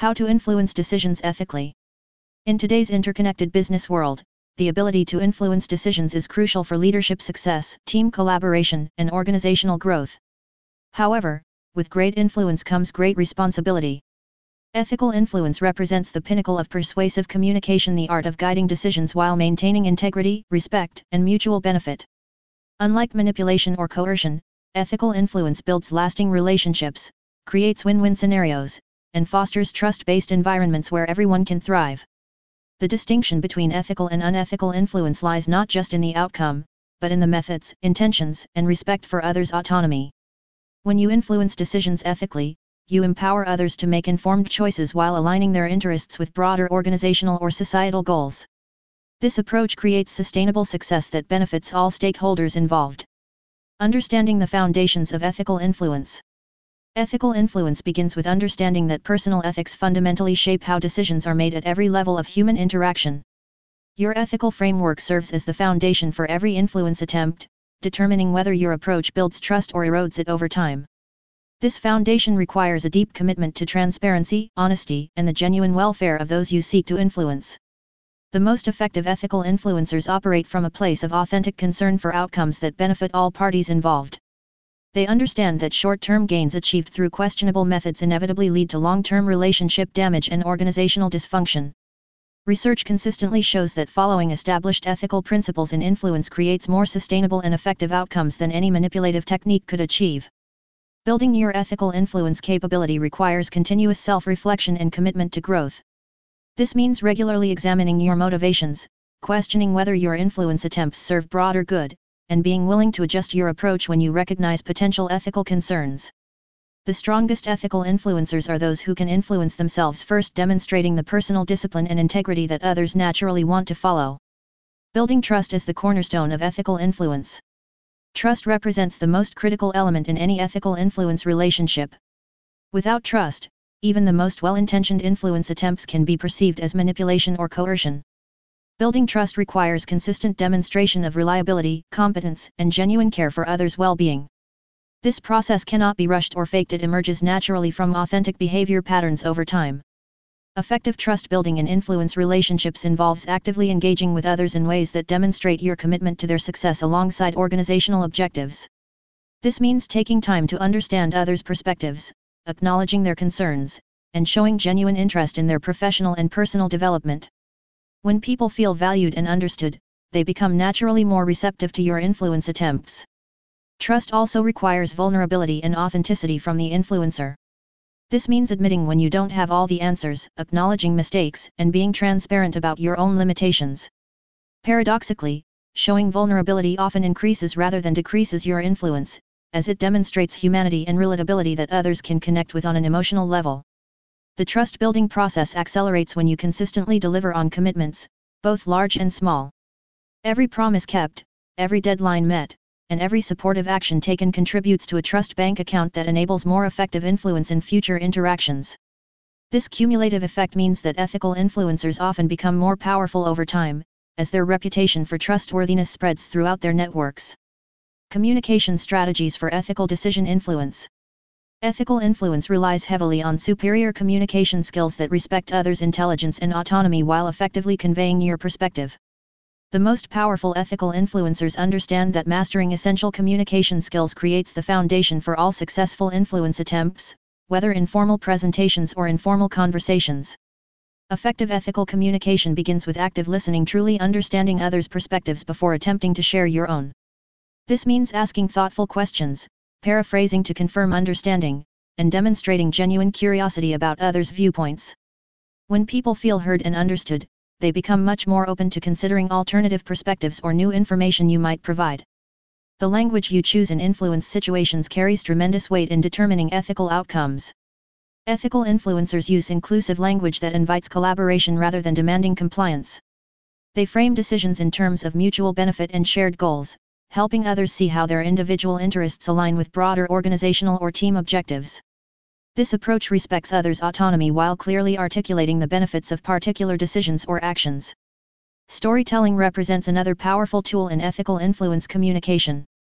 How to influence decisions ethically. In today's interconnected business world, the ability to influence decisions is crucial for leadership success, team collaboration, and organizational growth. However, with great influence comes great responsibility. Ethical influence represents the pinnacle of persuasive communication, the art of guiding decisions while maintaining integrity, respect, and mutual benefit. Unlike manipulation or coercion, ethical influence builds lasting relationships, creates win-win scenarios, and fosters trust-based environments where everyone can thrive. The distinction between ethical and unethical influence lies not just in the outcome, but in the methods, intentions, and respect for others' autonomy. When you influence decisions ethically, you empower others to make informed choices while aligning their interests with broader organizational or societal goals. This approach creates sustainable success that benefits all stakeholders involved. Understanding the foundations of ethical influence. Ethical influence begins with understanding that personal ethics fundamentally shape how decisions are made at every level of human interaction. Your ethical framework serves as the foundation for every influence attempt, determining whether your approach builds trust or erodes it over time. This foundation requires a deep commitment to transparency, honesty, and the genuine welfare of those you seek to influence. The most effective ethical influencers operate from a place of authentic concern for outcomes that benefit all parties involved. They understand that short-term gains achieved through questionable methods inevitably lead to long-term relationship damage and organizational dysfunction. Research consistently shows that following established ethical principles in influence creates more sustainable and effective outcomes than any manipulative technique could achieve. Building your ethical influence capability requires continuous self-reflection and commitment to growth. This means regularly examining your motivations, questioning whether your influence attempts serve broader good, and being willing to adjust your approach when you recognize potential ethical concerns. The strongest ethical influencers are those who can influence themselves first, demonstrating the personal discipline and integrity that others naturally want to follow. Building trust is the cornerstone of ethical influence. Trust represents the most critical element in any ethical influence relationship. Without trust, even the most well-intentioned influence attempts can be perceived as manipulation or coercion. Building trust requires consistent demonstration of reliability, competence, and genuine care for others' well-being. This process cannot be rushed or faked. It emerges naturally from authentic behavior patterns over time. Effective trust building in influence relationships involves actively engaging with others in ways that demonstrate your commitment to their success alongside organizational objectives. This means taking time to understand others' perspectives, acknowledging their concerns, and showing genuine interest in their professional and personal development. When people feel valued and understood, they become naturally more receptive to your influence attempts. Trust also requires vulnerability and authenticity from the influencer. This means admitting when you don't have all the answers, acknowledging mistakes, and being transparent about your own limitations. Paradoxically, showing vulnerability often increases rather than decreases your influence, as it demonstrates humanity and relatability that others can connect with on an emotional level. The trust-building process accelerates when you consistently deliver on commitments, both large and small. Every promise kept, every deadline met, and every supportive action taken contributes to a trust bank account that enables more effective influence in future interactions. This cumulative effect means that ethical influencers often become more powerful over time, as their reputation for trustworthiness spreads throughout their networks. Communication strategies for ethical decision influence. Ethical influence relies heavily on superior communication skills that respect others' intelligence and autonomy while effectively conveying your perspective. The most powerful ethical influencers understand that mastering essential communication skills creates the foundation for all successful influence attempts, whether in formal presentations or informal conversations. Effective ethical communication begins with active listening, truly understanding others' perspectives before attempting to share your own. This means asking thoughtful questions, paraphrasing to confirm understanding, and demonstrating genuine curiosity about others' viewpoints. When people feel heard and understood, they become much more open to considering alternative perspectives or new information you might provide. The language you choose in influence situations carries tremendous weight in determining ethical outcomes. Ethical influencers use inclusive language that invites collaboration rather than demanding compliance. They frame decisions in terms of mutual benefit and shared goals, helping others see how their individual interests align with broader organizational or team objectives. This approach respects others' autonomy while clearly articulating the benefits of particular decisions or actions. Storytelling represents another powerful tool in ethical influence communication.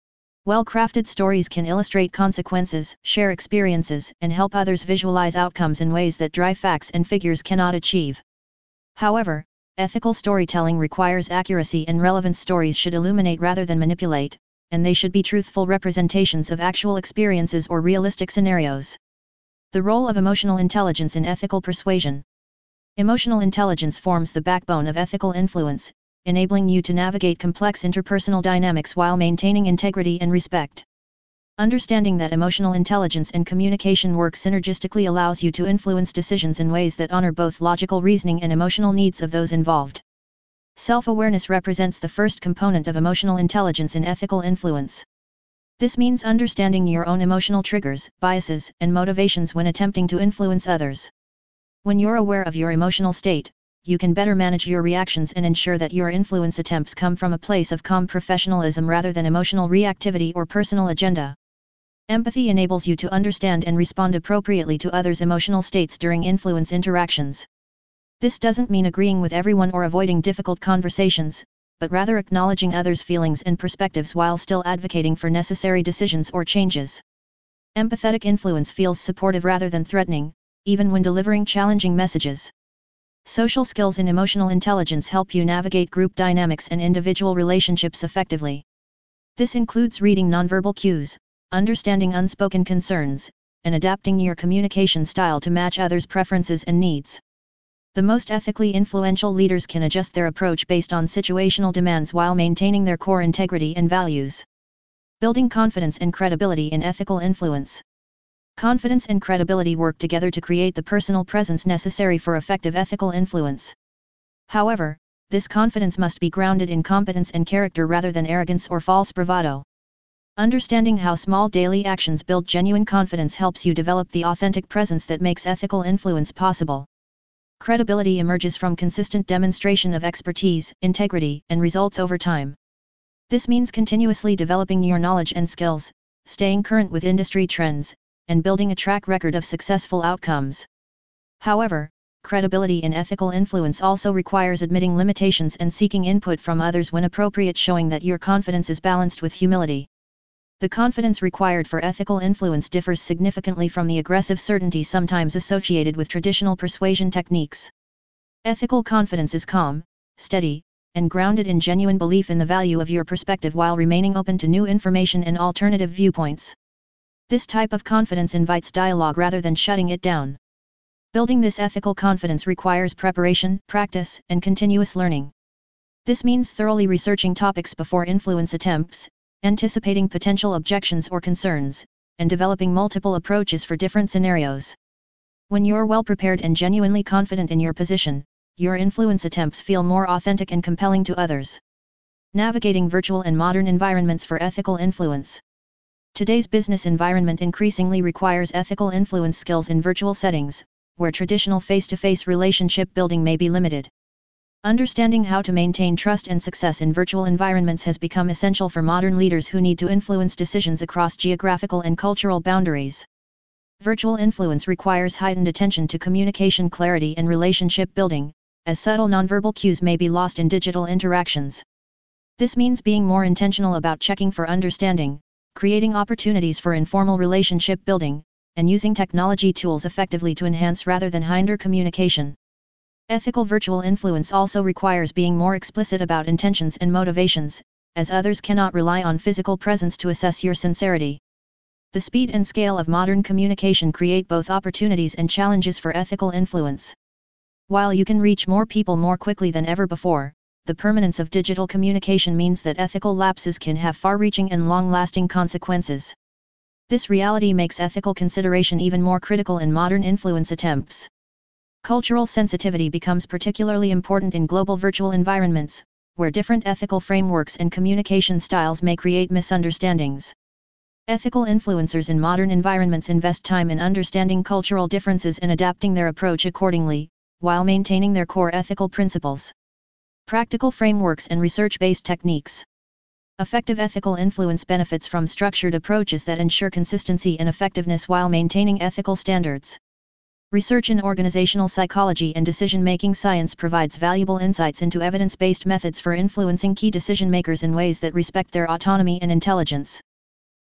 Well-crafted stories can illustrate consequences, share experiences, and help others visualize outcomes in ways that dry facts and figures cannot achieve. However, ethical storytelling requires accuracy, and relevant stories should illuminate rather than manipulate, and they should be truthful representations of actual experiences or realistic scenarios. The role of emotional intelligence in ethical persuasion. Emotional intelligence forms the backbone of ethical influence, enabling you to navigate complex interpersonal dynamics while maintaining integrity and respect. Understanding that emotional intelligence and communication work synergistically allows you to influence decisions in ways that honor both logical reasoning and emotional needs of those involved. Self-awareness represents the first component of emotional intelligence in ethical influence. This means understanding your own emotional triggers, biases, and motivations when attempting to influence others. When you're aware of your emotional state, you can better manage your reactions and ensure that your influence attempts come from a place of calm professionalism rather than emotional reactivity or personal agenda. Empathy enables you to understand and respond appropriately to others' emotional states during influence interactions. This doesn't mean agreeing with everyone or avoiding difficult conversations, but rather acknowledging others' feelings and perspectives while still advocating for necessary decisions or changes. Empathetic influence feels supportive rather than threatening, even when delivering challenging messages. Social skills and emotional intelligence help you navigate group dynamics and individual relationships effectively. This includes reading nonverbal cues, understanding unspoken concerns, and adapting your communication style to match others' preferences and needs. The most ethically influential leaders can adjust their approach based on situational demands while maintaining their core integrity and values. Building confidence and credibility in ethical influence. Confidence and credibility work together to create the personal presence necessary for effective ethical influence. However, this confidence must be grounded in competence and character rather than arrogance or false bravado. Understanding how small daily actions build genuine confidence helps you develop the authentic presence that makes ethical influence possible. Credibility emerges from consistent demonstration of expertise, integrity, and results over time. This means continuously developing your knowledge and skills, staying current with industry trends, and building a track record of successful outcomes. However, credibility in ethical influence also requires admitting limitations and seeking input from others when appropriate, showing that your confidence is balanced with humility. The confidence required for ethical influence differs significantly from the aggressive certainty sometimes associated with traditional persuasion techniques. Ethical confidence is calm, steady, and grounded in genuine belief in the value of your perspective while remaining open to new information and alternative viewpoints. This type of confidence invites dialogue rather than shutting it down. Building this ethical confidence requires preparation, practice, and continuous learning. This means thoroughly researching topics before influence attempts, anticipating potential objections or concerns, and developing multiple approaches for different scenarios. When you're well prepared and genuinely confident in your position, your influence attempts feel more authentic and compelling to others. Navigating virtual and modern environments for ethical influence. Today's business environment increasingly requires ethical influence skills in virtual settings, where traditional face-to-face relationship building may be limited. Understanding how to maintain trust and success in virtual environments has become essential for modern leaders who need to influence decisions across geographical and cultural boundaries. Virtual influence requires heightened attention to communication clarity and relationship building, as subtle nonverbal cues may be lost in digital interactions. This means being more intentional about checking for understanding, creating opportunities for informal relationship building, and using technology tools effectively to enhance rather than hinder communication. Ethical virtual influence also requires being more explicit about intentions and motivations, as others cannot rely on physical presence to assess your sincerity. The speed and scale of modern communication create both opportunities and challenges for ethical influence. While you can reach more people more quickly than ever before, the permanence of digital communication means that ethical lapses can have far-reaching and long-lasting consequences. This reality makes ethical consideration even more critical in modern influence attempts. Cultural sensitivity becomes particularly important in global virtual environments, where different ethical frameworks and communication styles may create misunderstandings. Ethical influencers in modern environments invest time in understanding cultural differences and adapting their approach accordingly, while maintaining their core ethical principles. Practical frameworks and research-based techniques. Effective ethical influence benefits from structured approaches that ensure consistency and effectiveness while maintaining ethical standards. Research in organizational psychology and decision-making science provides valuable insights into evidence-based methods for influencing key decision-makers in ways that respect their autonomy and intelligence.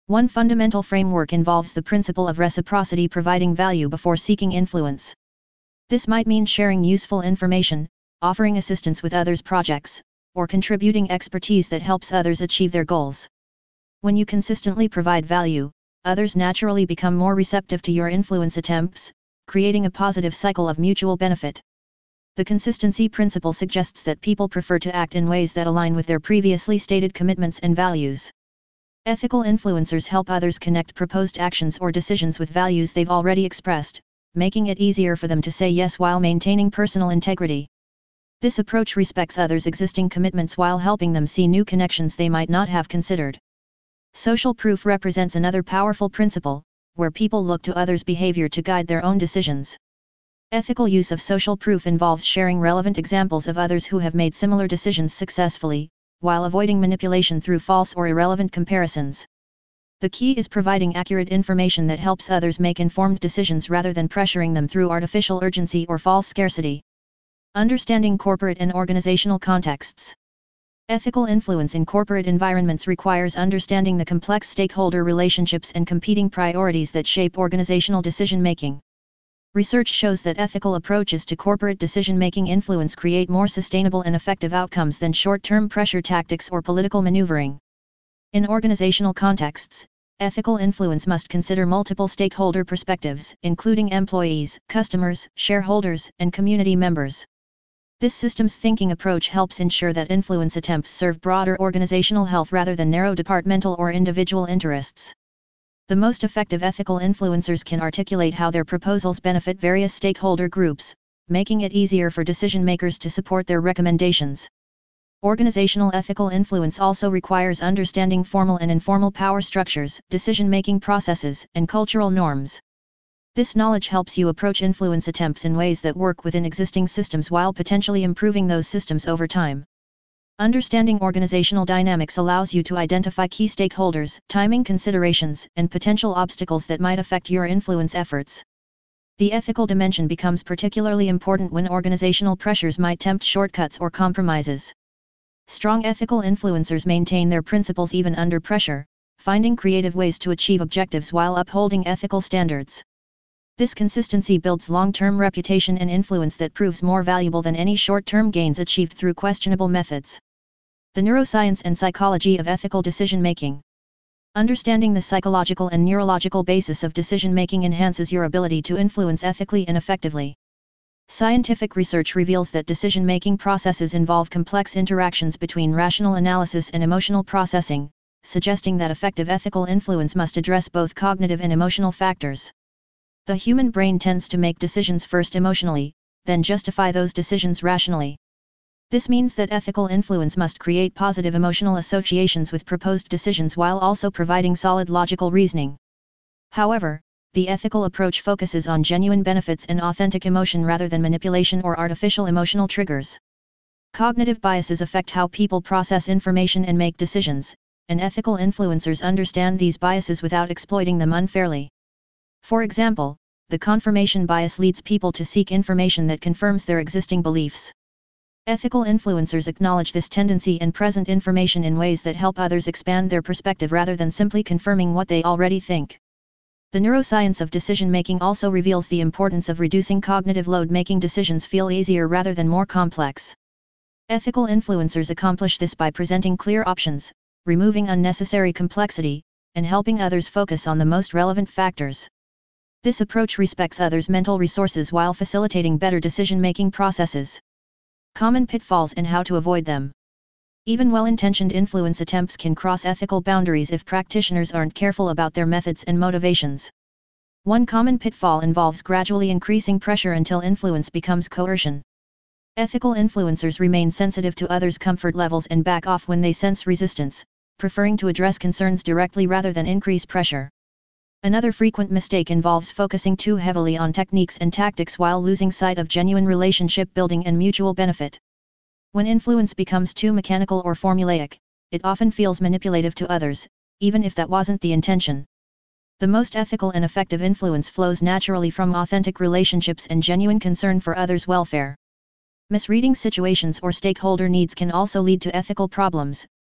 One fundamental framework involves the principle of reciprocity, providing value before seeking influence. This might mean sharing useful information, offering assistance with others' projects, or contributing expertise that helps others achieve their goals. When you consistently provide value, others naturally become more receptive to your influence attempts, creating a positive cycle of mutual benefit. The consistency principle suggests that people prefer to act in ways that align with their previously stated commitments and values. Ethical influencers help others connect proposed actions or decisions with values they've already expressed, making it easier for them to say yes while maintaining personal integrity. This approach respects others' existing commitments while helping them see new connections they might not have considered. Social proof represents another powerful principle, where people look to others' behavior to guide their own decisions. Ethical use of social proof involves sharing relevant examples of others who have made similar decisions successfully, while avoiding manipulation through false or irrelevant comparisons. The key is providing accurate information that helps others make informed decisions rather than pressuring them through artificial urgency or false scarcity. Understanding corporate and organizational contexts. Ethical influence in corporate environments requires understanding the complex stakeholder relationships and competing priorities that shape organizational decision-making. Research shows that ethical approaches to corporate decision-making influence create more sustainable and effective outcomes than short-term pressure tactics or political maneuvering. In organizational contexts, ethical influence must consider multiple stakeholder perspectives, including employees, customers, shareholders, and community members. This systems thinking approach helps ensure that influence attempts serve broader organizational health rather than narrow departmental or individual interests. The most effective ethical influencers can articulate how their proposals benefit various stakeholder groups, making it easier for decision makers to support their recommendations. Organizational ethical influence also requires understanding formal and informal power structures, decision-making processes, and cultural norms. This knowledge helps you approach influence attempts in ways that work within existing systems while potentially improving those systems over time. Understanding organizational dynamics allows you to identify key stakeholders, timing considerations, and potential obstacles that might affect your influence efforts. The ethical dimension becomes particularly important when organizational pressures might tempt shortcuts or compromises. Strong ethical influencers maintain their principles even under pressure, finding creative ways to achieve objectives while upholding ethical standards. This consistency builds long-term reputation and influence that proves more valuable than any short-term gains achieved through questionable methods. The neuroscience and psychology of ethical decision-making. Understanding the psychological and neurological basis of decision-making enhances your ability to influence ethically and effectively. Scientific research reveals that decision-making processes involve complex interactions between rational analysis and emotional processing, suggesting that effective ethical influence must address both cognitive and emotional factors. The human brain tends to make decisions first emotionally, then justify those decisions rationally. This means that ethical influence must create positive emotional associations with proposed decisions while also providing solid logical reasoning. However, the ethical approach focuses on genuine benefits and authentic emotion rather than manipulation or artificial emotional triggers. Cognitive biases affect how people process information and make decisions, and ethical influencers understand these biases without exploiting them unfairly. For example, the confirmation bias leads people to seek information that confirms their existing beliefs. Ethical influencers acknowledge this tendency and present information in ways that help others expand their perspective rather than simply confirming what they already think. The neuroscience of decision-making also reveals the importance of reducing cognitive load, making decisions feel easier rather than more complex. Ethical influencers accomplish this by presenting clear options, removing unnecessary complexity, and helping others focus on the most relevant factors. This approach respects others' mental resources while facilitating better decision-making processes. Common pitfalls and how to avoid them. Even well-intentioned influence attempts can cross ethical boundaries if practitioners aren't careful about their methods and motivations. One common pitfall involves gradually increasing pressure until influence becomes coercion. Ethical influencers remain sensitive to others' comfort levels and back off when they sense resistance, preferring to address concerns directly rather than increase pressure. Another frequent mistake involves focusing too heavily on techniques and tactics while losing sight of genuine relationship building and mutual benefit. When influence becomes too mechanical or formulaic, it often feels manipulative to others, even if that wasn't the intention. The most ethical and effective influence flows naturally from authentic relationships and genuine concern for others' welfare. Misreading situations or stakeholder needs can also lead to ethical problems,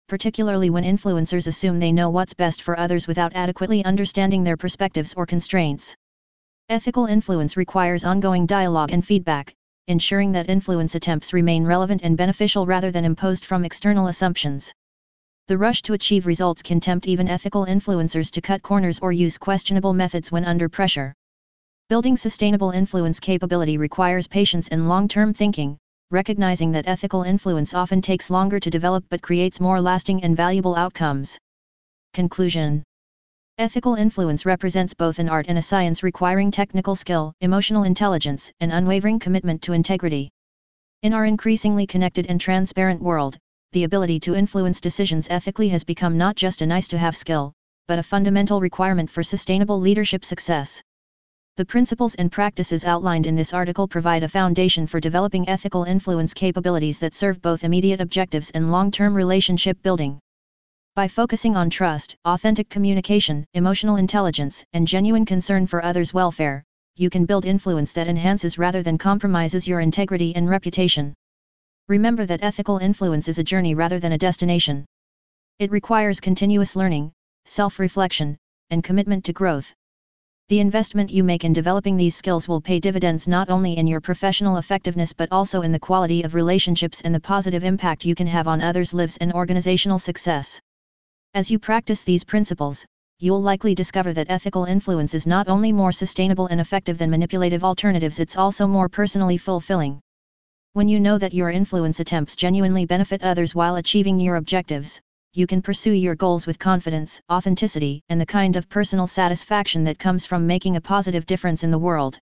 particularly when influencers assume they know what's best for others without adequately understanding their perspectives or constraints. Ethical influence requires ongoing dialogue and feedback, ensuring that influence attempts remain relevant and beneficial rather than imposed from external assumptions. The rush to achieve results can tempt even ethical influencers to cut corners or use questionable methods when under pressure. Building sustainable influence capability requires patience and long-term thinking, recognizing that ethical influence often takes longer to develop but creates more lasting and valuable outcomes. Conclusion: ethical influence represents both an art and a science requiring technical skill, emotional intelligence, and unwavering commitment to integrity. In our increasingly connected and transparent world, the ability to influence decisions ethically has become not just a nice-to-have skill, but a fundamental requirement for sustainable leadership success. The principles and practices outlined in this article provide a foundation for developing ethical influence capabilities that serve both immediate objectives and long-term relationship building. By focusing on trust, authentic communication, emotional intelligence, and genuine concern for others' welfare, you can build influence that enhances rather than compromises your integrity and reputation. Remember that ethical influence is a journey rather than a destination. It requires continuous learning, self-reflection, and commitment to growth. The investment you make in developing these skills will pay dividends not only in your professional effectiveness but also in the quality of relationships and the positive impact you can have on others' lives and organizational success. As you practice these principles, you'll likely discover that ethical influence is not only more sustainable and effective than manipulative alternatives, it's also more personally fulfilling. When you know that your influence attempts genuinely benefit others while achieving your objectives, you can pursue your goals with confidence, authenticity, and the kind of personal satisfaction that comes from making a positive difference in the world.